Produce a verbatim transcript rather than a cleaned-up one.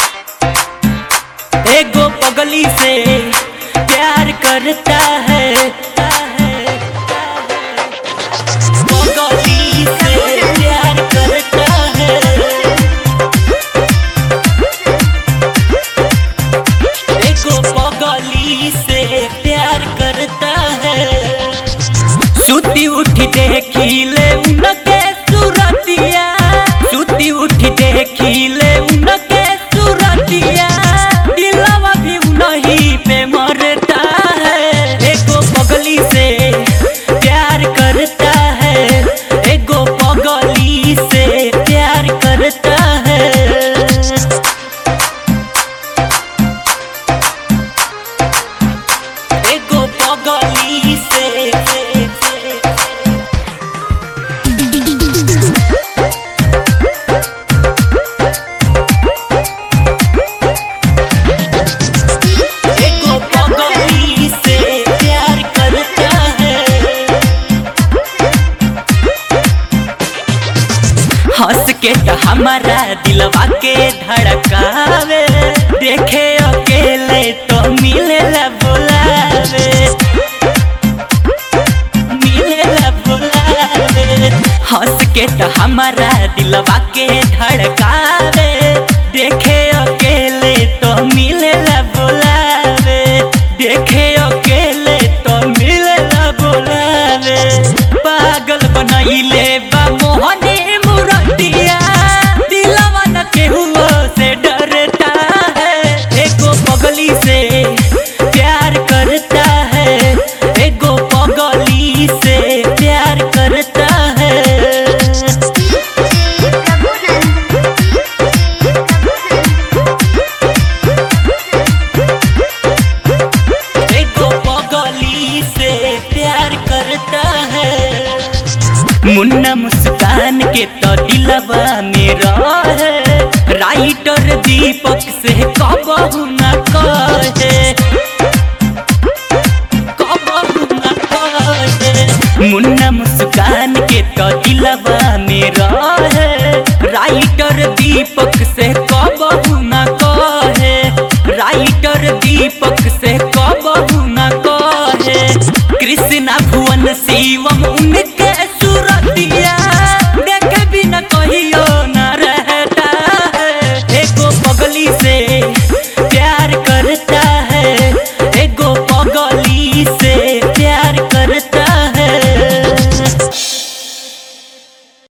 एगो पगली से प्यार करता है, पगली से प्यार करता है। एगो पगली से प्यार करता है। सुती उठी देखी ले उनके सूरतिया, सुती उठी देखी ले उनके सूरतिया, दिलवा भी उन्हीं पे मरता है। एगो पगली से प्यार करता है, एगो पगली से प्यार करता है। एगो पगली से हंस के तो हमारा दिलवा के धड़कावे, देखे अकेले तो मिले ला बुलावे, मिले ला बुलावे। हंस के तो हमारा दिलवा के धड़कावे, देखे अकेले तो मिले ला बुलावे, देखे अकेले तो मिले ला बुलावे। पागल बनैले बा मोहनी मुरतिया, दिलवा न केहू से डरता है। एगो पगली से प्यार करता है, एगो पगली से प्यार करता है। एगो पगली से प्यार करता है। मुन्ना मुस्कान के तो दिलवा मेरा है, राइटर दीपक से कबहू न कहे, कबहू न कहे। मुन्ना मुस्कान के तो दिलवा मेरा है, राइटर दीपक से कबहू न कहे, राइटर दीपक से कबहू न कहे। कृष्णा भुवन शिवम